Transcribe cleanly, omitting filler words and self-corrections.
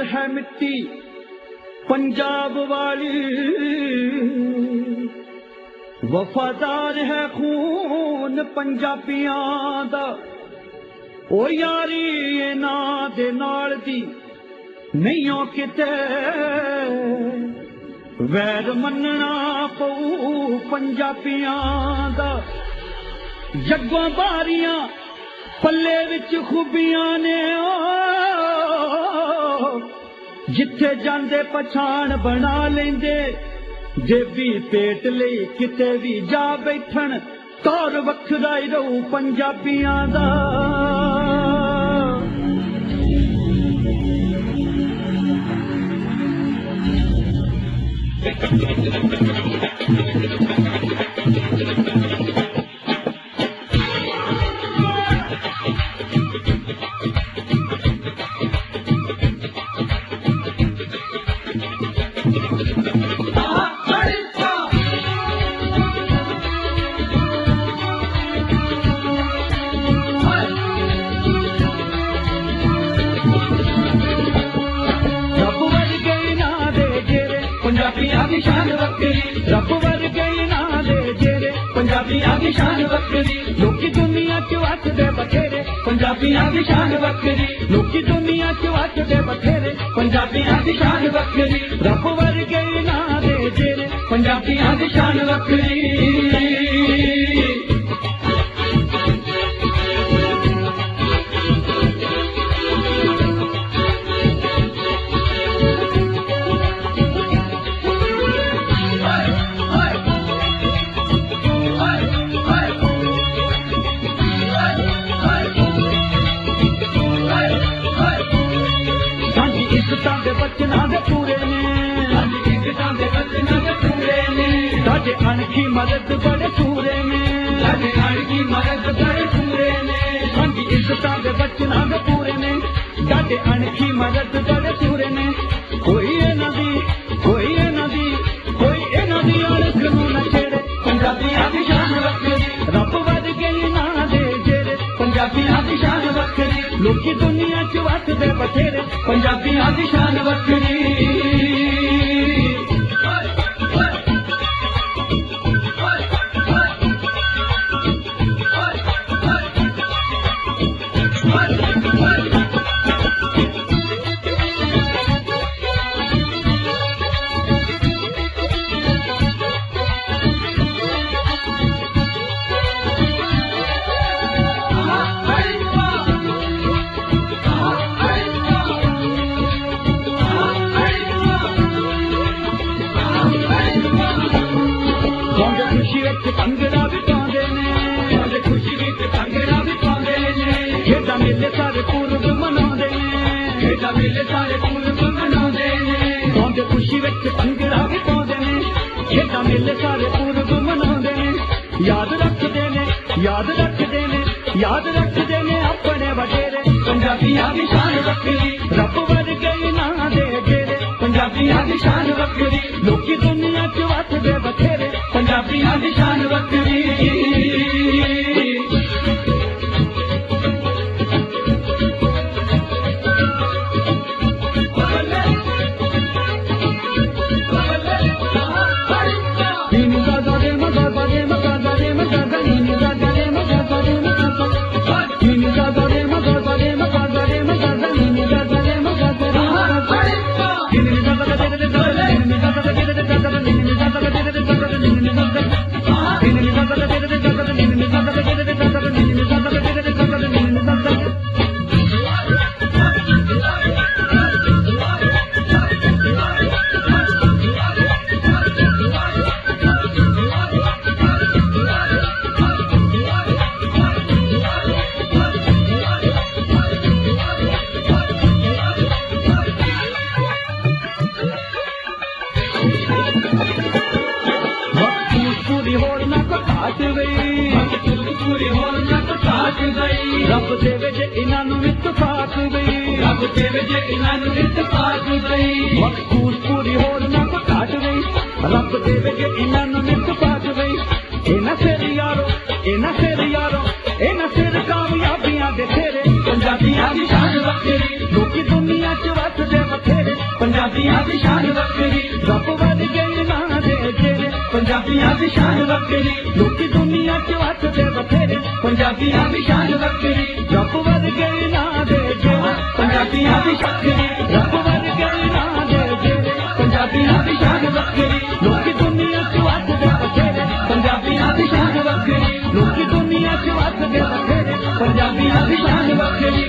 लाल है मिट्टी पंजाब वाली, वफादार है खून पंजाबियां दा। ओ यारी इन्हां दे नाल दी नहीं हो किते, वैर मनना पऊ पंजाबियां दा। जग्गों बारियां पल्ले विच खूबियां ने, जिथे जांदे पछाण बना लेंदे। जेबी पेट लई किते भी जा बैठन, तौर वखरा ही रहू पंजाबियां दा। रब वर्गे ना दे जेरे पंजाबियां दी शान वक्री। लोकी दुनिया च वसदे बथेरे पंजाबियां दी शान वक्री। लोकी दुनिया च वसदे बथेरे पंजाबियां दी शान वक्री। रब वर्गे ना दे जेरे पंजाबियां दी शान वक्री। अणखी मदद बड़े सूरे ने, अणखी मदद बड़े सूरे ने। साडी इज्जतां दे बचनां दे पूरे ने, साडे अणखी मदद बड़े सूरे ने। कोई इन्हां दी कोई इन्हां दी कोई इन्हां दी अणख नूं न छेड़े पंजाबियां दी शान वक्री। रब वर्गे ना दे जेरे पंजाबियां दी शान वक्री। लोकी दुनिया च वसदे बथेरे पंजाबियां दी शान वक्री। याद रखते ने अपने वडेरे पंजाबियां दी शान वक्री। रब वर्गे ना दे जेरे पंजाबियां दी शान वक्री। लोकी दुनिया च वसदे बथेरे पंजाबियां दी शान वक्री। रब देवे जे इन्हां नूं इत्तफाक गई, रब देवे जे इन्हां नूं इत्तफाक गई। मखसूस पूरी होर ना को घट गई, रब देवे जे इन्हां नूं इत्तफाक गई। इन्हां सिर यारो इन्हां सिर यारो इन्हां सिर कामयाबियां दे तेरे पंजाबियां दी शान वक्री। लोकी दुनिया च वसदे बथेरे पंजाबियां दी शान वक्री रब वध गए ना दे जेरे पंजाबियां दी शान वक्री लोकी दुनिया च वसदे बथेरे पंजाबियां दी शान वक्री रब वध गए ना दे जेरे पंजाबियां दी वक्री रब वध गए ना दे जेरे पंजाबियां दी शान वक्री लोकी दुनिया च वसदे बथेरे पंजाबियां दी शान वक्री लोकी दुनिया च वसदे बथेरे पंजाबियां दी शान वक्री